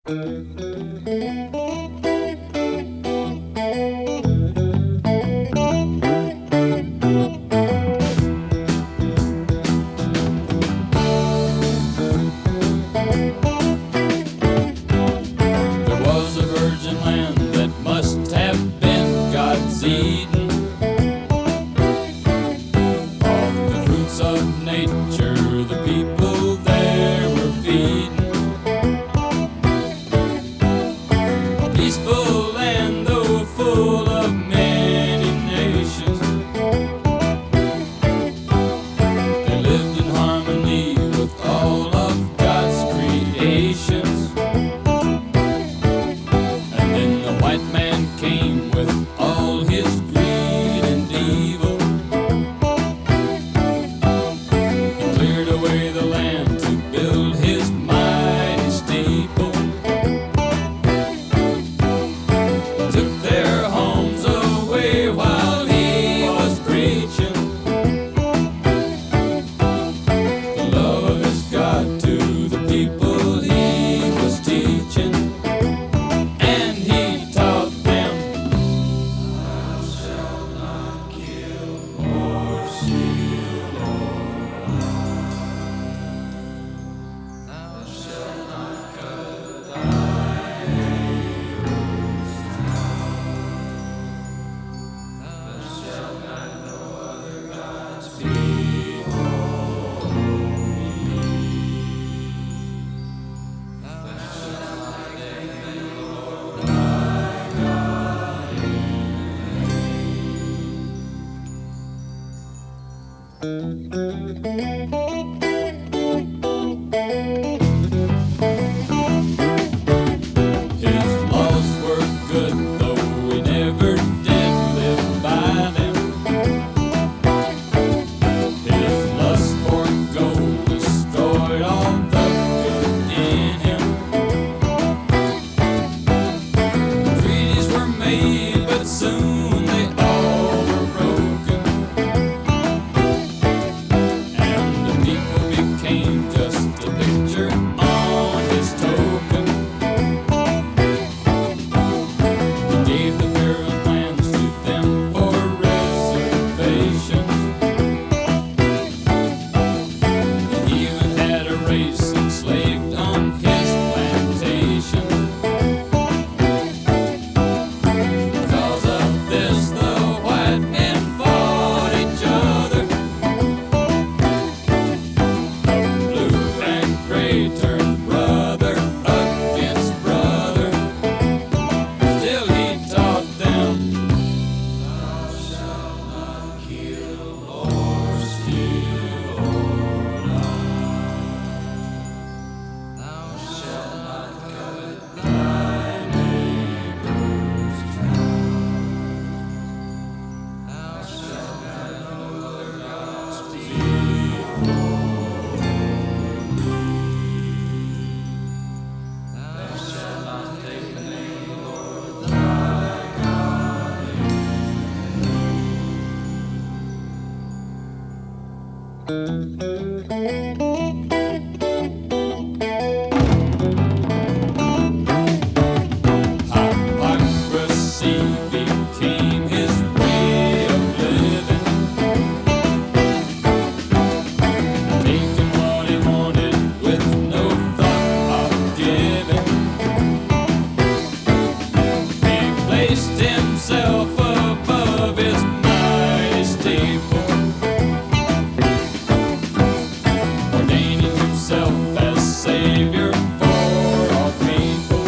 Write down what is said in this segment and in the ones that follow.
There was a virgin land that must have been God's Eden. Of the fruits of nature, the people there were feeding. A peaceful land, though full of many nations. They lived in harmony with all of God's creations. And then the white man came with all his greed and evil. He cleared away the land to build his mighty steeple. Took their homes away while he was preaching the love of his God to the people he was teaching. And he taught them, thou shalt not kill or steal or thou shalt not cut thy neighbor's thou shalt not know other gods before me. Thou shalt not take the Lord thy God in His laws were good, though we never did live by them. His lust for gold destroyed all the good in him. Treaties were made, but soon they all were broken. And the people became just a picture on his token. He gave the barren lands to them for reservations. He even had a race enslaved on his plantation. Because of this, the white men fought each other. Blue and gray turned brother against brother. Still he taught them, thou shalt not kill or steal or thou shalt not covet thy neighbor's thou shalt not know other gods before me. Thou shalt not take the name of the Lord thy God in Hypocrisy became his way of living, taking what he wanted with no thought of giving. He placed himself above his mighty staple, ordaining himself as Savior for all people.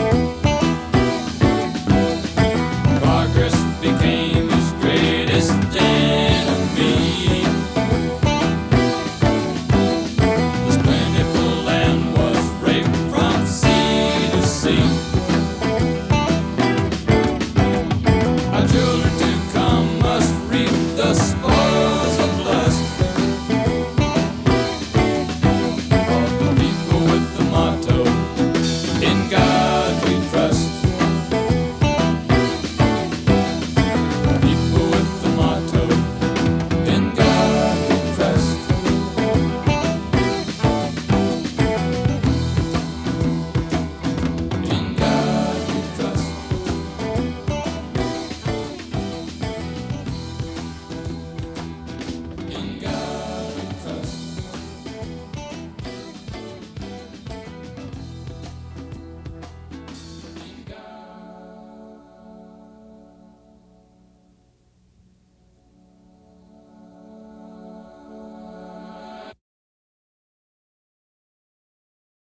Progress became his greatest enemy. This plentiful land was raped from sea to sea. Our children to come must reap the spoils of lust. All the people with the motto, in God